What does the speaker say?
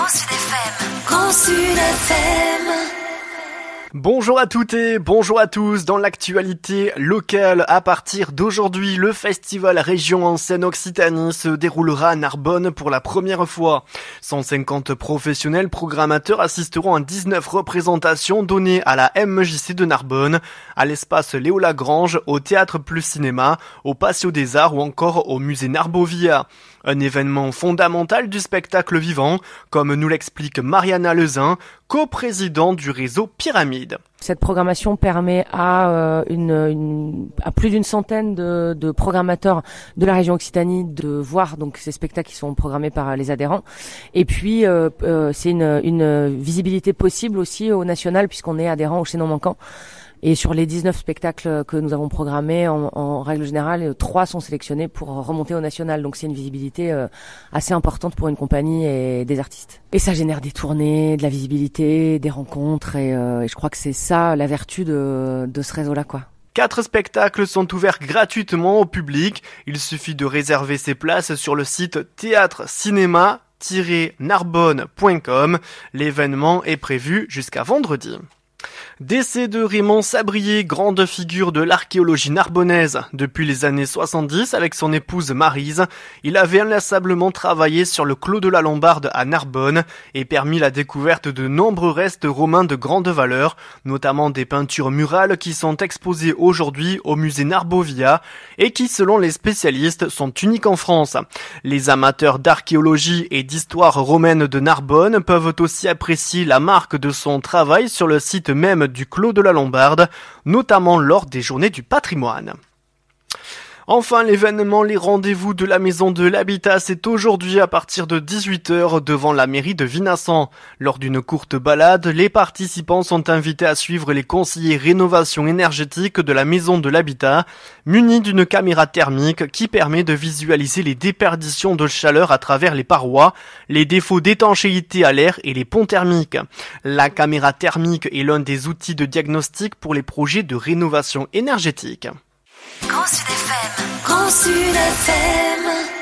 Sud FM. Grand Sud FM. Bonjour à toutes et bonjour à tous. Dans l'actualité locale, à partir d'aujourd'hui, le festival Région en scène Occitanie se déroulera à Narbonne pour la première fois. 150 professionnels programmateurs assisteront à 19 représentations données à la MJC de Narbonne, à l'espace Léo Lagrange, au Théâtre Plus Cinéma, au Patio des Arts ou encore au musée Narbovia. Un événement fondamental du spectacle vivant, comme nous l'explique Mariana Lezin, coprésidente du réseau Pyramide. Cette programmation permet à plus d'une centaine de programmateurs de la région Occitanie de voir donc ces spectacles qui sont programmés par les adhérents. Et puis c'est une visibilité possible aussi au national puisqu'on est adhérent au Chaînon Manquant. Et sur les 19 spectacles que nous avons programmés, en règle générale, 3 sont sélectionnés pour remonter au national. Donc c'est une visibilité assez importante pour une compagnie et des artistes. Et ça génère des tournées, de la visibilité, des rencontres. Et je crois que c'est ça la vertu de ce réseau-là, quoi. 4 spectacles sont ouverts gratuitement au public. Il suffit de réserver ses places sur le site théâtre-cinéma-narbonne.com. L'événement est prévu jusqu'à vendredi. Décès de Raymond Sabrier, grande figure de l'archéologie narbonnaise. Depuis les années 70, avec son épouse Maryse, il avait inlassablement travaillé sur le Clos de la Lombarde à Narbonne et permis la découverte de nombreux restes romains de grande valeur, notamment des peintures murales qui sont exposées aujourd'hui au musée Narbovia et qui, selon les spécialistes, sont uniques en France. Les amateurs d'archéologie et d'histoire romaine de Narbonne peuvent aussi apprécier la marque de son travail sur le site même du Clos de la Lombarde, notamment lors des journées du patrimoine. Enfin, l'événement Les Rendez-vous de la Maison de l'Habitat, c'est aujourd'hui à partir de 18h devant la mairie de Vinassan. Lors d'une courte balade, les participants sont invités à suivre les conseillers rénovation énergétique de la Maison de l'Habitat, munis d'une caméra thermique qui permet de visualiser les déperditions de chaleur à travers les parois, les défauts d'étanchéité à l'air et les ponts thermiques. La caméra thermique est l'un des outils de diagnostic pour les projets de rénovation énergétique. Grand Sud FM. Grand Sud FM.